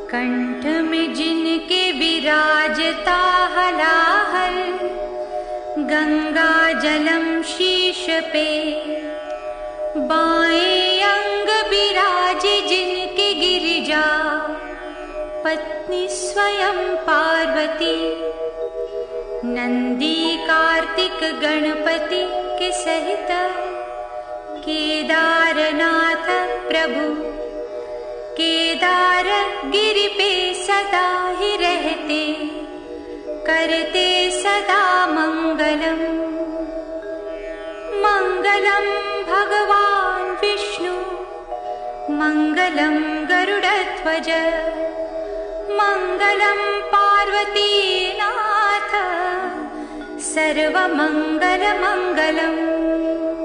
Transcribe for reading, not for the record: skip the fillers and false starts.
कंठ में जिनके विराजता हलाहल, गंगा जलम शीश पे। बाएं अंग विराजे जिनके गिरिजा, पत्नी स्वयं पार्वती। नंदी कार्तिक गणपति के सहित, केदारनाथ प्रभु। केदार गिरि पे सदा ही रहते, करते सदा मंगलम। मंगलम भगवान विष्णु, मंगलम गरुड़ध्वज, मंगलम पार्वती नाथ, सर्वमंगल मंगलम।